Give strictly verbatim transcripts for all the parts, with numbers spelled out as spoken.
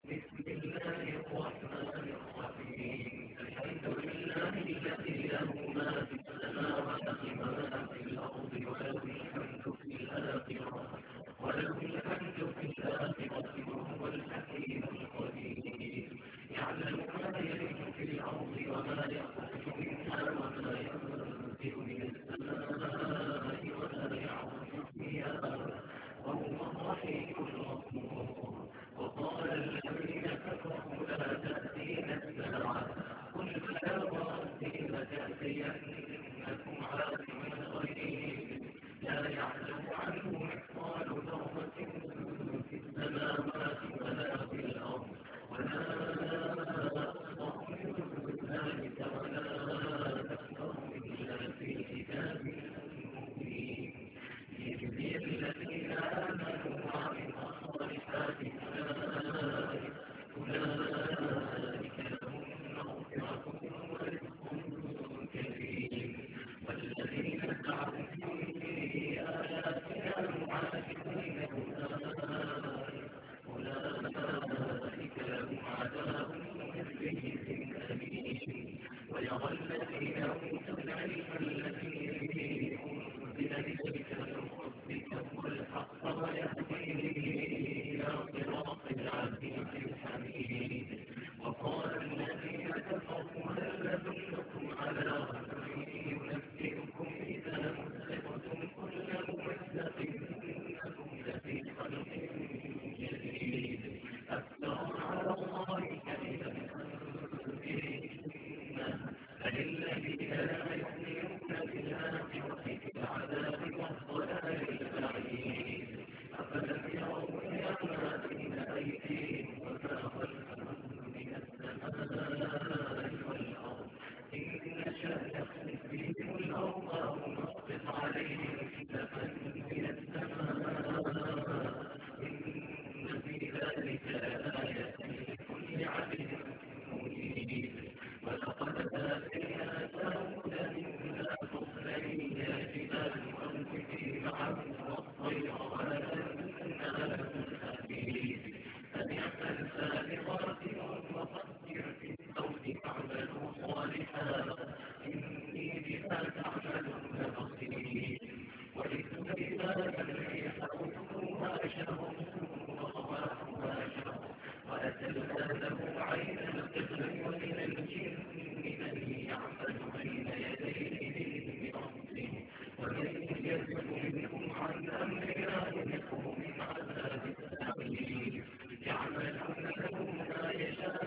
بسم الله الرحمن الرحيم الحمد لله الذي له ما في السماوات وما في الأرض وله الحمد في الآخرة وله الحمد في الآخرة وهو الحكيم الخبير يعلم ما يلج في الأرض وما يخرج منها وما ينزل من السماء وما يعرج فيها وهو الرحيم الغفور وقال الذين كفروا لا تأتينا الساعة قل بلى وربي لتأتينكم عالم الغيب لا يعلم عنه مثقال ذرة في السماوات ولا في الأرض ولا أصغر من ذلك ولا أكبر إلا في كتاب مبين ليجزي الذين آمنوا وعملوا الصالحات أولئك لهم مغفرة ورزق كريم والذين سعوا في آياتنا معاجزين أولئك لهم عذاب من رجز أليم ويرى الذين أوتوا العلم الذي أنزل إليك من ربك هو الحق ويهدي إلى صراط العزيز الحميد وقال الذين كفروا هل ندلكم على رجل ينبئكم إذا مزقتم كل ممزق إنكم لفي خلق جديد أفترى على الله كذبا بل الذين لا يؤمنون بالآخرة في العذاب والضلال البعيد أفلم يروا إلى ما بين أيديهم وما خلفهم من السماء والأرض إن نشأ نخسف بهم الأرض أو نسقط عليهم كسفا من السماء إن في ذلك لآية لكل عبد منيب ولقد آتينا داود منا فضلا يا جبال أوبي معه والطير وألنا له الحديد أن يعمل سابقات وقدر في الصوت تعملوا صالحا إني بما تعملون بصير وإذ بما الريح قدوها شهر وضواحها شهر وأسلنا له عين القبل ومن الجن من يعمل بين يديه بربه ومن يزل منهم عن أمرنا نذقه من عذاب السعير يعملون له ما يشاء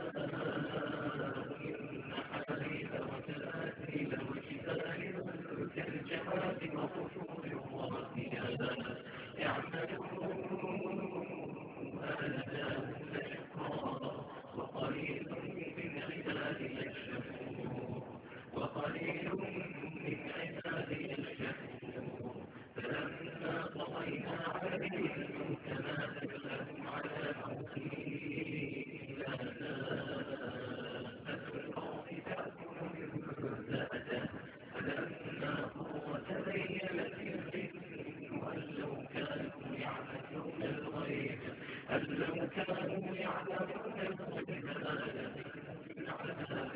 من محاريب وتماثيل وجبال كالجواب وقصور الراسيات يعملون آل داود شكرا وقليل من عبادي الشكور وقليل من عبادي الشكور فلما قضينا عليهم كما دلهم على موته إلا دابة الأرض تأكل من سأته فلما قضى تبينت الجن أن لو كانوا يعلمون الغيب أن لو كانوا يعلمون الغيب من عذاب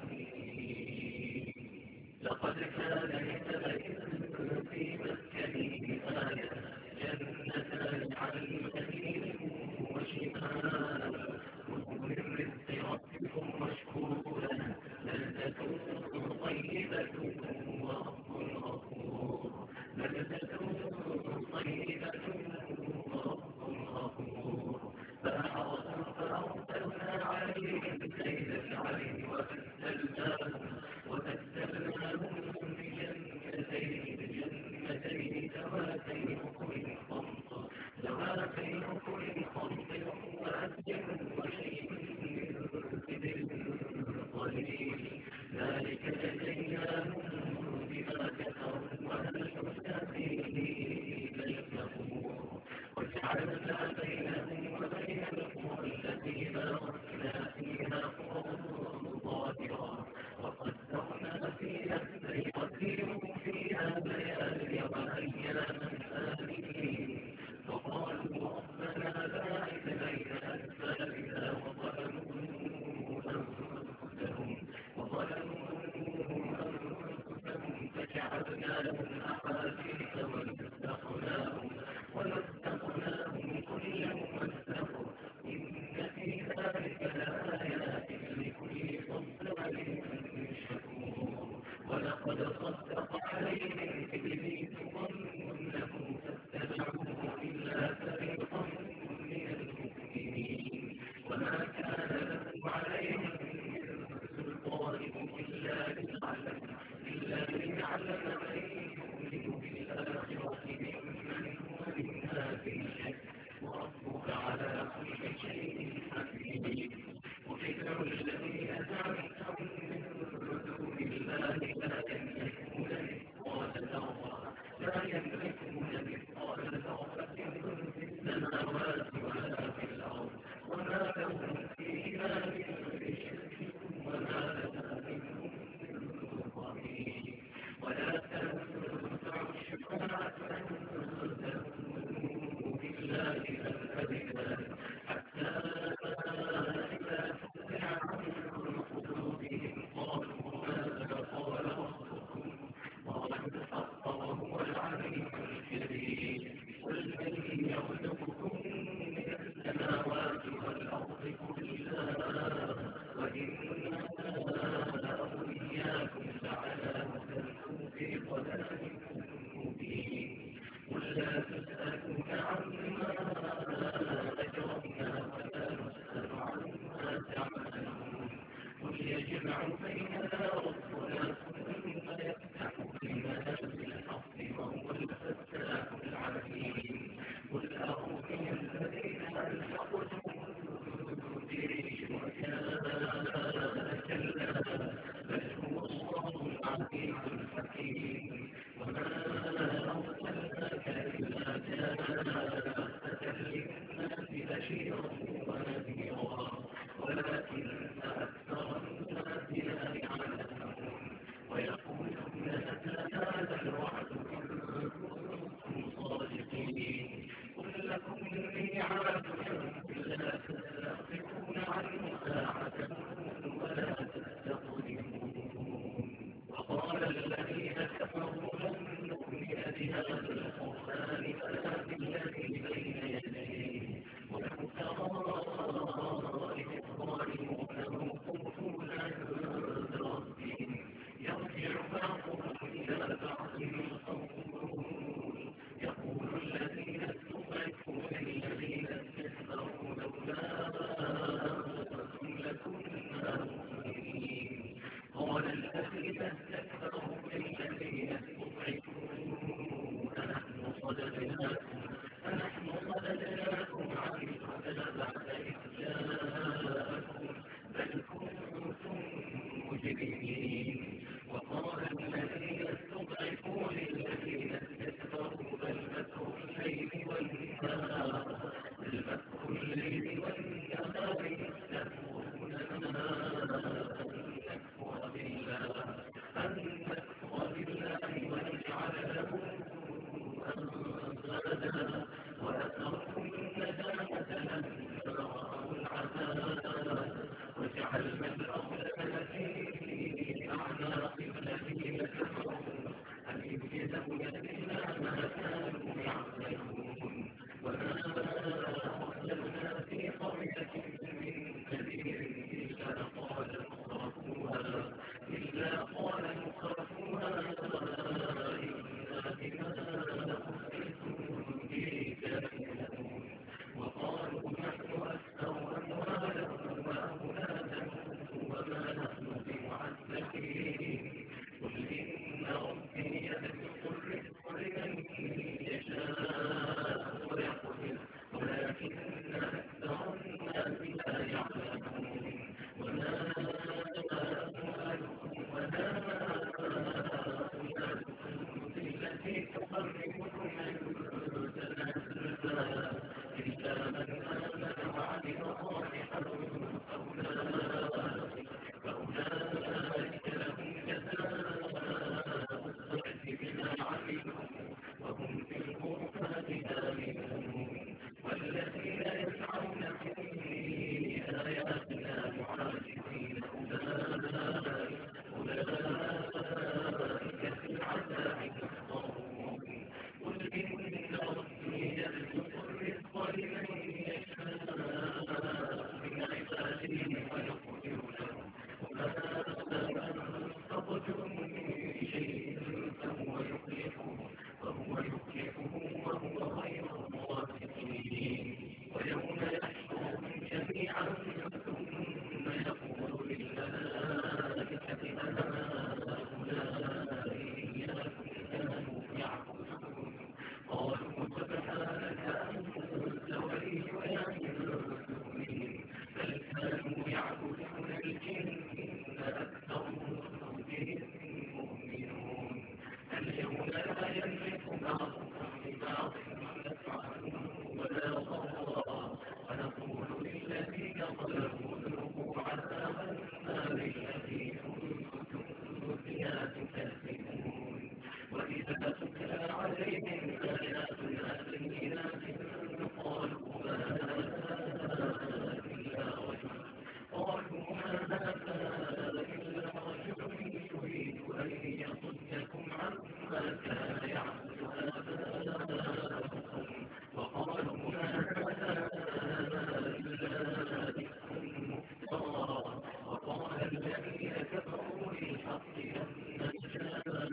لقد كان يتبين في مسكنه آية جنتان عن يمين وشمال كلوا من رزق ربكم واشكروا له بلدة طيبة ورب غفور بلدة طيبة ورب غفور فأعرضوا فأرسلنا عليهم سيل العلم وبدلناهم وبدلناهم بجنتين وما كان له عليهم من سلطان إلا لنعلم إلا لنعلم من يؤمن بالآخرة ممن هو منها في شك وربك على كل شيء حكيم وفكر الذين زعمتم من دون الله لا يملكون مثقال ذرة لا يملكون مثقال ذرة في السماوات ولا في الأرض وما لهم فيها من شرك وما له منهم من ظهير ولا تنفع الشفاعة عنده إلا لمن أذن حتى إذا فتح عن قلوبهم قالوا ماذا قال ربكم قال الحق وهو العلي الكبير قل من يرزقكم من السماوات والأرض قل الله وإنا أو إياكم لعلى هدى في ضلال مبين قل لا تسألون عما أجرمنا ولا نسأل عما تعملون قل يجمع بيننا ربنا ثم يفتح بيننا بالحق وهو الفتاح العليم قل أروني الذين ألحقتم به شركاء كلا بل هو الله العزيز الحكيم وما أرسلناك إلا كافة للناس بشيرا ونذيرا ولكن أكثر الناس لا يعلمون ويقولون متى هذا الوعد إن كنتم صادقين قل لكم الميعاد يوم لا تستأخرون عنه ساعة ولا تستقدمون وقال الذين كفروا لن نؤمن بهذا القرآن ولا بالذي بين يديه ولو ترى إذ الظالمون موقوفون عند ربهم يرجع بعضهم إلى بعض القول يقول الذين استضعفوا للذين استكبروا لولا أنتم لكنا مؤمنين قال الذين استكبروا للذين استضعفوا أنحن صددناكم أنحن صددناكم عن الهدى بعد إذ جاءكم بل كنتم مجرمين وقال الذين استضعفوا للذين استكبروا بل مكر الليل والنهار بل مكر الليل والنهار إذ تأمروننا أن نكفر بالله ونجعل له أندادا وأسروا الندامة لما رأوا العذاب وجعلنا الأغلال في أعناق الذين كفروا هل يجزون إلا ما كانوا يعملون وما أرسلنا في قرية من نذير وقالوا ذوقوا عذاب النار التي كنتم بها تكذبون وإذا تتلى عليهم آياتنا بينات قالوا ما هذا إلا رجل قالوا ما هذا إلا رجل يريد أن يصدكم عما كان يعبد آباؤكم وقالوا ما هذا إلا إفك مفترى وقال الذين كفروا للحق لما جاءهم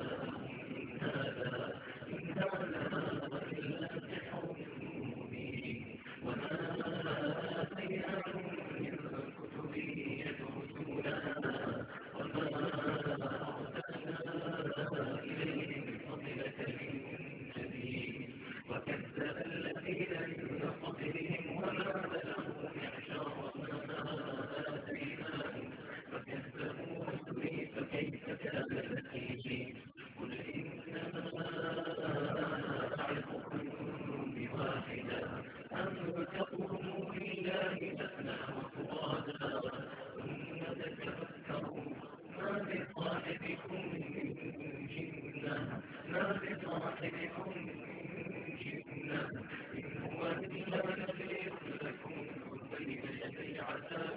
هذا إن هذا إلا سحر مبين وما آتيناهم من كتب يدرسونها وما أرسلنا إليهم قبلك من نذير وكذب الذين من قبلهم وما بلغوا معشار ما آتيناهم فكذبوا رسلي فكيف كان نكير قل إنما أعظكم بواحدة أن تقوموا لله مثنى وفرادا ثم تتفكروا ما بصاحبكم من جنة ما بصاحبكم من جنة إن هو إلا نذير لكم بين يدي عذاب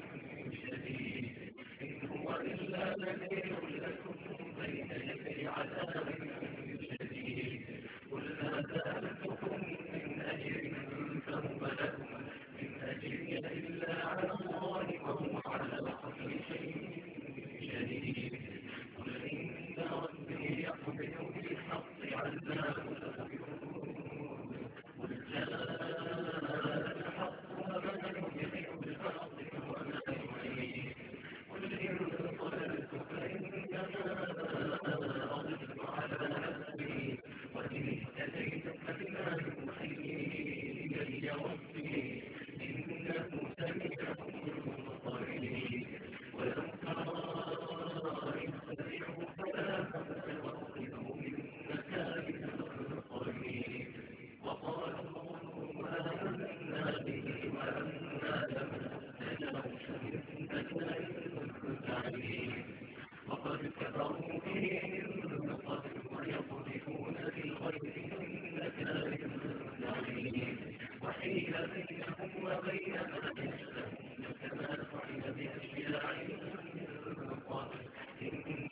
شديد إن هو إلا نذير لكم بين يدي عذاب شديد قل ما سألتكم من أجر فهو لكم إن أجري إلا على الله وهو على كل شيء شديد قل إن ربي يقبل بالحق علام الغيوب قل جاء الحق وما يبدئ بالباطل وما يعيد قل إن ضللت فإنما أضل على نفسي وإن اهتديت فبما يوحي إلي ربي إنه سميع قريب ولو ترى إذ فزعوا فلا تنتظروا من مكان قريب وقالوا آمنا به وأنا لم نبتلوا شهدنا تعليم وقد كفروا به من قبل ويقذفون بالغيب من مكان بعيد وحيل بينهم وبين ما يشتهون كما فعل بأشياعهم من قبل